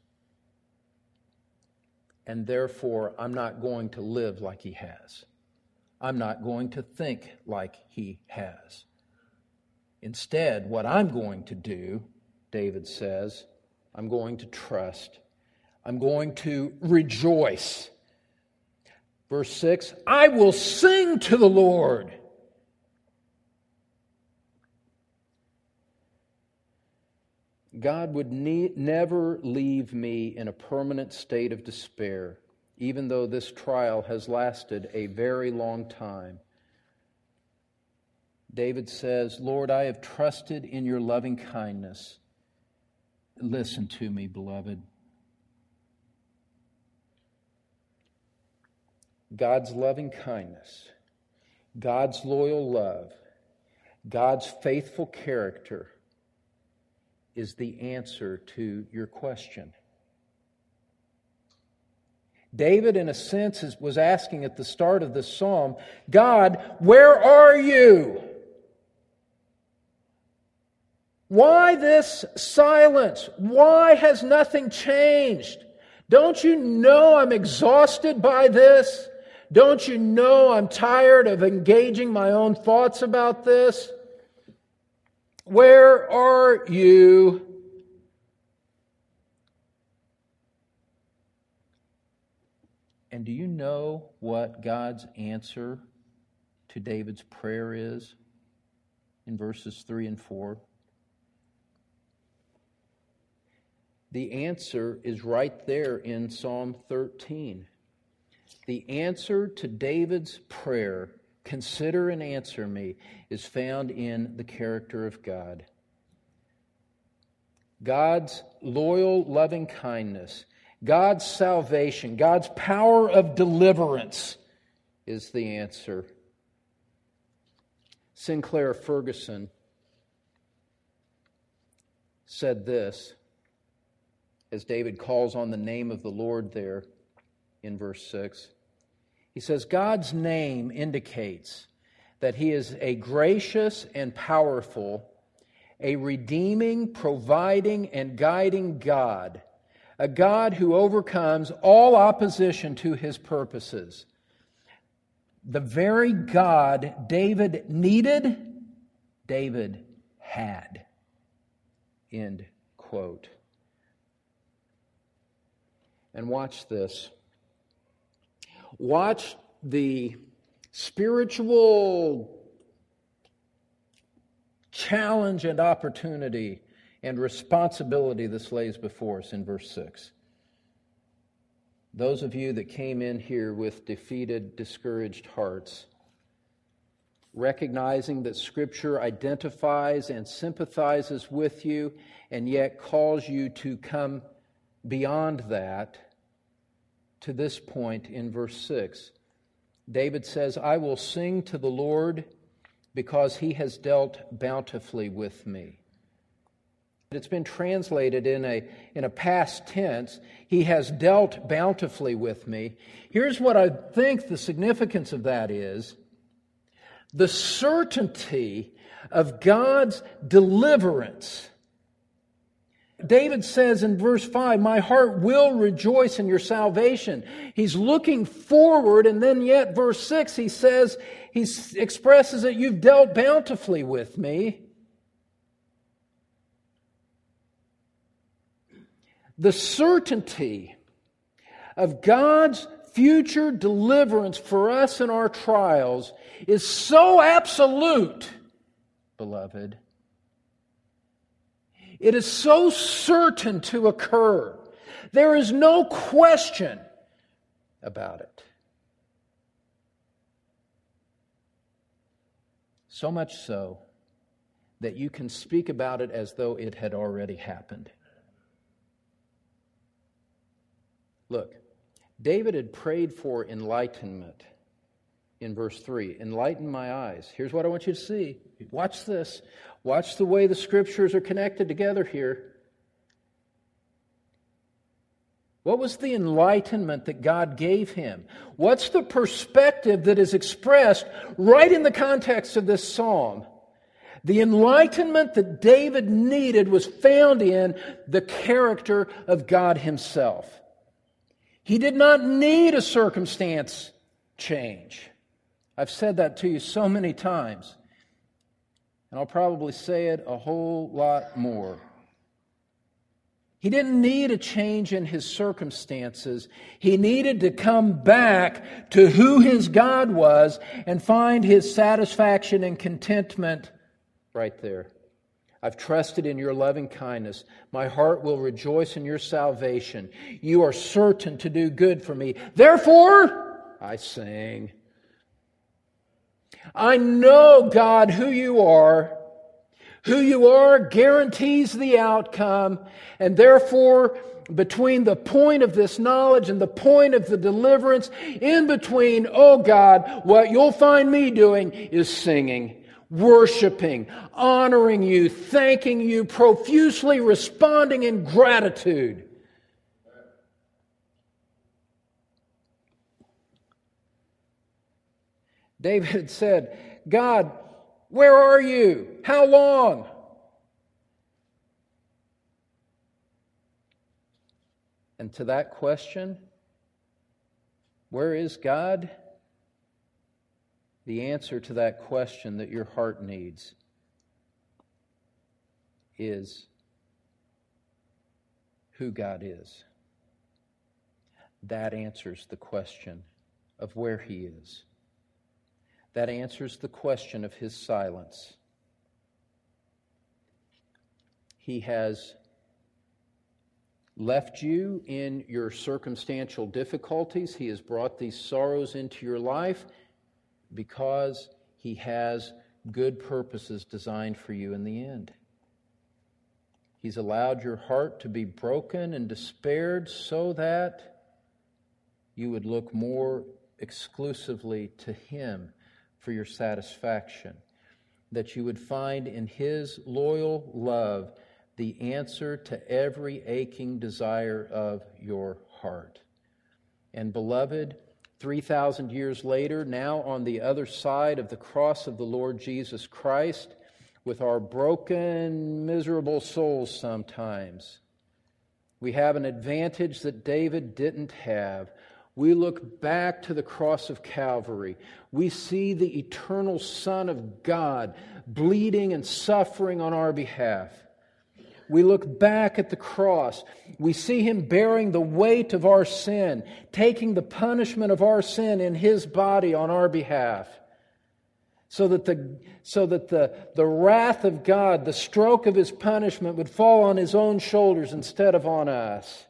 And therefore, I'm not going to live like He has. I'm not going to think like He has. Instead, what I'm going to do, David says, I'm going to trust. I'm going to rejoice. Verse six, I will sing to the Lord. God would ne- never leave me in a permanent state of despair, even though this trial has lasted a very long time. David says, Lord, I have trusted in your loving kindness. Listen to me, beloved. God's loving kindness, God's loyal love, God's faithful character is the answer to your question. David, in a sense, was asking at the start of this psalm, God, where are you? Why this silence? Why has nothing changed? Don't you know I'm exhausted by this? Don't you know I'm tired of engaging my own thoughts about this? Where are you? And do you know what God's answer to David's prayer is in verses three and four? The answer is right there in Psalm thirteen. The answer to David's prayer, consider and answer me, is found in the character of God. God's loyal, loving kindness God's salvation, God's power of deliverance is the answer. Sinclair Ferguson said this, as David calls on the name of the Lord there in verse six. He says, God's name indicates that He is a gracious and powerful, a redeeming, providing, and guiding God, a God who overcomes all opposition to His purposes. The very God David needed, David had. End quote. And watch this. Watch the spiritual challenge and opportunity and responsibility this lays before us in verse six. Those of you that came in here with defeated, discouraged hearts, recognizing that Scripture identifies and sympathizes with you and yet calls you to come beyond that to this point in verse six. David says, I will sing to the Lord because He has dealt bountifully with me. It's been translated in a, in a past tense. He has dealt bountifully with me. Here's what I think the significance of that is. The certainty of God's deliverance. David says in verse five, my heart will rejoice in your salvation. He's looking forward, and then yet verse six, he says, he expresses that you've dealt bountifully with me. The certainty of God's future deliverance for us in our trials is so absolute, beloved. It is so certain to occur. There is no question about it. So much so that you can speak about it as though it had already happened. Look, David had prayed for enlightenment in verse three. Enlighten my eyes. Here's what I want you to see. Watch this. Watch the way the Scriptures are connected together here. What was the enlightenment that God gave him? What's the perspective that is expressed right in the context of this psalm? The enlightenment that David needed was found in the character of God Himself. He did not need a circumstance change. I've said that to you so many times, and I'll probably say it a whole lot more. He didn't need a change in his circumstances. He needed to come back to who his God was and find his satisfaction and contentment right there. I've trusted in your loving kindness. My heart will rejoice in your salvation. You are certain to do good for me. Therefore, I sing. I know, God, who you are. Who you are guarantees the outcome, and therefore, between the point of this knowledge and the point of the deliverance, in between, oh God, what you'll find me doing is singing, worshiping, honoring you, thanking you, profusely responding in gratitude. David said, God, where are you? How long? And to that question, where is God? The answer to that question that your heart needs is who God is. That answers the question of where He is. That answers the question of His silence. He has left you in your circumstantial difficulties. He has brought these sorrows into your life because He has good purposes designed for you in the end. He's allowed your heart to be broken and despaired so that you would look more exclusively to Him for your satisfaction, that you would find in His loyal love the answer to every aching desire of your heart. And beloved, three thousand years later, now on the other side of the cross of the Lord Jesus Christ, with our broken, miserable souls sometimes, we have an advantage that David didn't have. We look back to the cross of Calvary. We see the eternal Son of God bleeding and suffering on our behalf. We look back at the cross. We see Him bearing the weight of our sin, taking the punishment of our sin in His body on our behalf, so that the so that the, the wrath of God, the stroke of His punishment, would fall on His own shoulders instead of on us.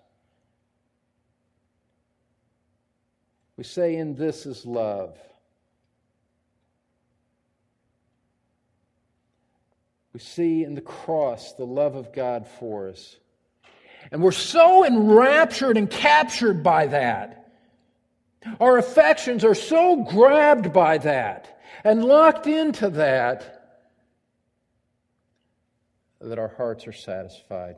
We say, "In this is love." We see in the cross the love of God for us. And we're so enraptured and captured by that. Our affections are so grabbed by that and locked into that that our hearts are satisfied.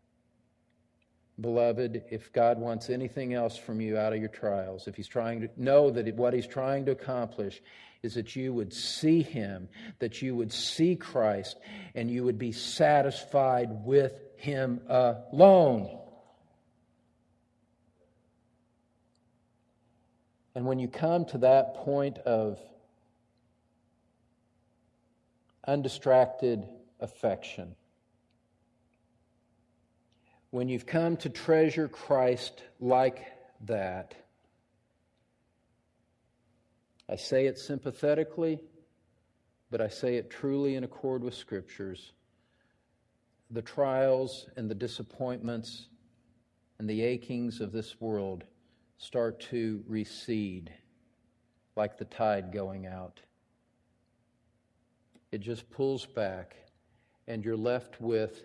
Beloved, if God wants anything else from you out of your trials, if He's trying to know that what He's trying to accomplish is that you would see Him, that you would see Christ, and you would be satisfied with Him alone. And when you come to that point of undistracted affection, when you've come to treasure Christ like that, I say it sympathetically, but I say it truly in accord with Scriptures. The trials and the disappointments and the achings of this world start to recede like the tide going out. It just pulls back, and you're left with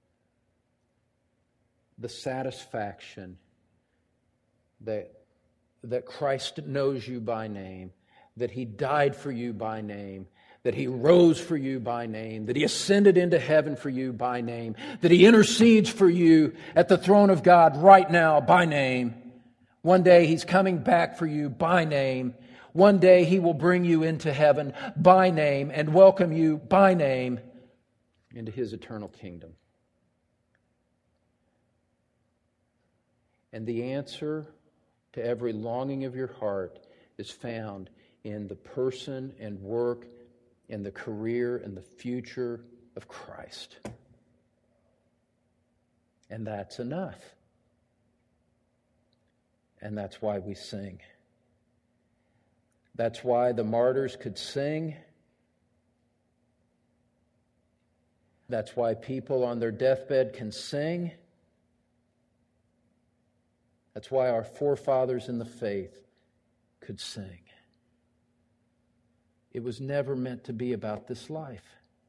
the satisfaction that, that Christ knows you by name, that He died for you by name, that He rose for you by name, that He ascended into heaven for you by name, that He intercedes for you at the throne of God right now by name. One day He's coming back for you by name. One day He will bring you into heaven by name and welcome you by name into His eternal kingdom. And the answer to every longing of your heart is found in the person and work and the career and the future of Christ. And that's enough. And that's why we sing. That's why the martyrs could sing. That's why people on their deathbed can sing. That's why our forefathers in the faith could sing. It was never meant to be about this life.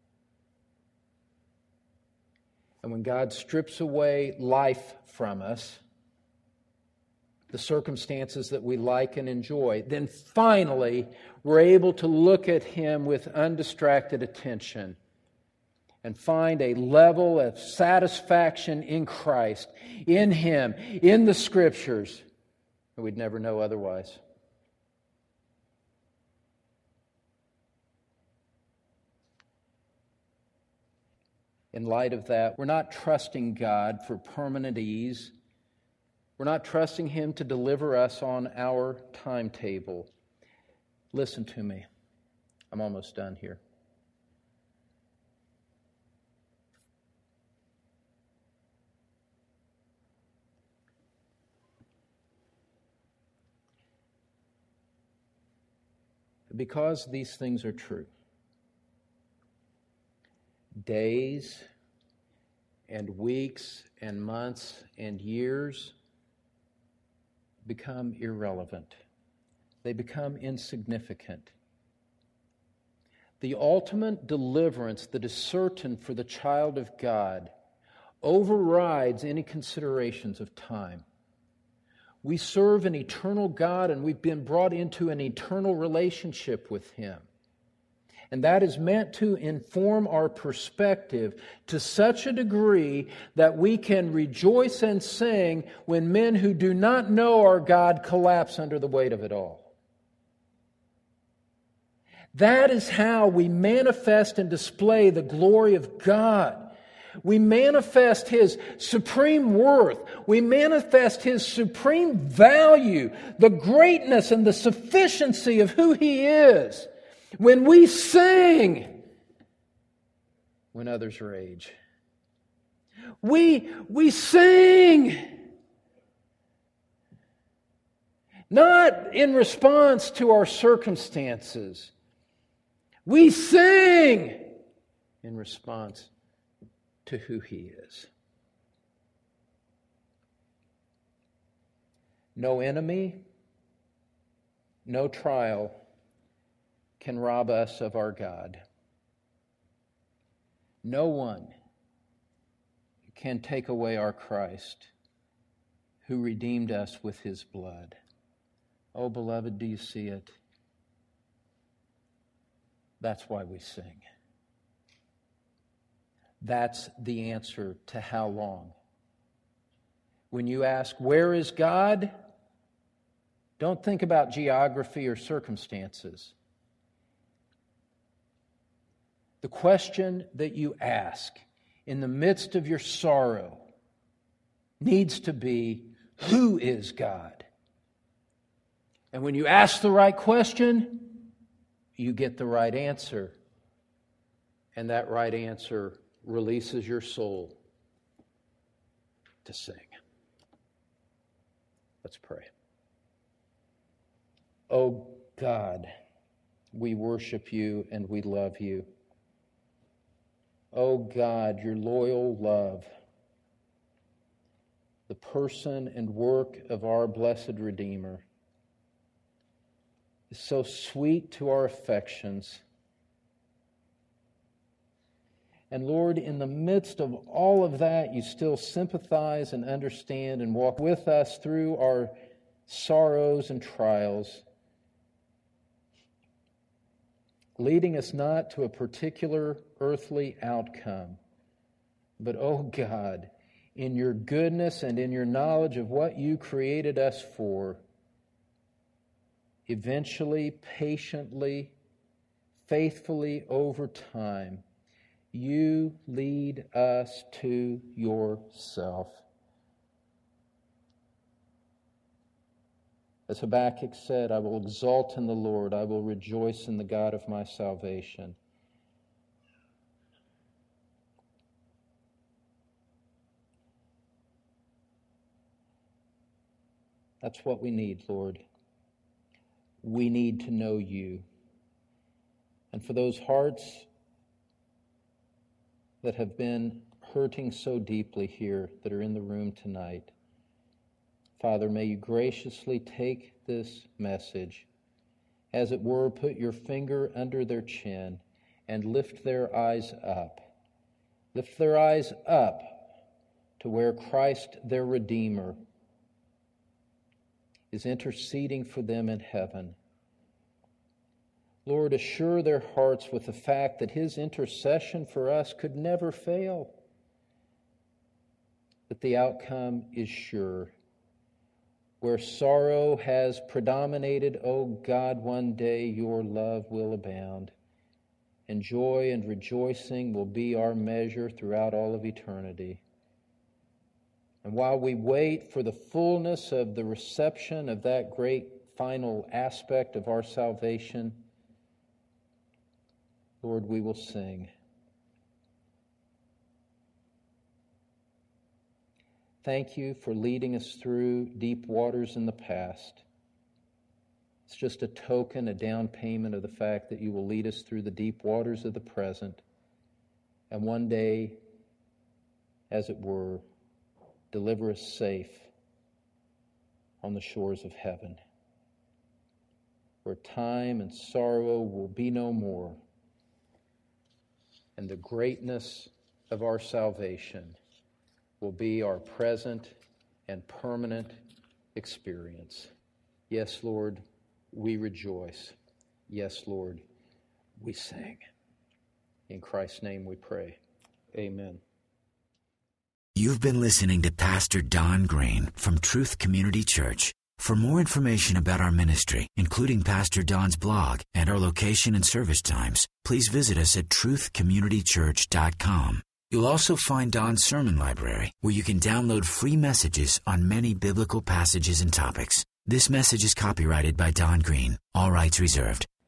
And when God strips away life from us, the circumstances that we like and enjoy, then finally we're able to look at Him with undistracted attention and find a level of satisfaction in Christ, in Him, in the Scriptures that we'd never know otherwise. In light of that, we're not trusting God for permanent ease. We're not trusting Him to deliver us on our timetable. Listen to me. I'm almost done here. Because these things are true, days and weeks and months and years become irrelevant. They become insignificant. The ultimate deliverance that is certain for the child of God overrides any considerations of time. We serve an eternal God, and we've been brought into an eternal relationship with Him. And that is meant to inform our perspective to such a degree that we can rejoice and sing when men who do not know our God collapse under the weight of it all. That is how we manifest and display the glory of God. We manifest His supreme worth. We manifest His supreme value, the greatness and the sufficiency of who He is, when we sing, when others rage. We, we sing, not in response to our circumstances. We sing in response to who He is. No enemy, no trial can rob us of our God. No one can take away our Christ, who redeemed us with His blood. Oh, beloved, do you see it? That's why we sing. That's the answer to how long. When you ask, where is God? Don't think about geography or circumstances. The question that you ask in the midst of your sorrow needs to be, who is God? And when you ask the right question, you get the right answer. And that right answer releases your soul to sing. Let's pray. Oh God, we worship You and we love You. Oh God, Your loyal love, the person and work of our blessed Redeemer, is so sweet to our affections. And Lord, in the midst of all of that, You still sympathize and understand and walk with us through our sorrows and trials, leading us not to a particular earthly outcome, but, oh God, in Your goodness and in Your knowledge of what You created us for, eventually, patiently, faithfully over time, You lead us to Yourself. As Habakkuk said, I will exult in the Lord, I will rejoice in the God of my salvation. That's what we need, Lord. We need to know You. And for those hearts that have been hurting so deeply here, that are in the room tonight, Father, may You graciously take this message, as it were, put Your finger under their chin and lift their eyes up. Lift their eyes up to where Christ, their Redeemer, is interceding for them in heaven. Lord, assure their hearts with the fact that His intercession for us could never fail, that the outcome is sure. Where sorrow has predominated, O God, one day Your love will abound, and joy and rejoicing will be our measure throughout all of eternity. And while we wait for the fullness of the reception of that great final aspect of our salvation, Lord, we will sing. Thank You for leading us through deep waters in the past. It's just a token, a down payment of the fact that You will lead us through the deep waters of the present, and one day, as it were, deliver us safe on the shores of heaven, where time and sorrow will be no more, and the greatness of our salvation will be our present and permanent experience. Yes, Lord, we rejoice. Yes, Lord, we sing. In Christ's name we pray. Amen. You've been listening to Pastor Don Green from Truth Community Church. For more information about our ministry, including Pastor Don's blog and our location and service times, please visit us at truth community church dot com. You'll also find Don's sermon library, where you can download free messages on many biblical passages and topics. This message is copyrighted by Don Green. All rights reserved.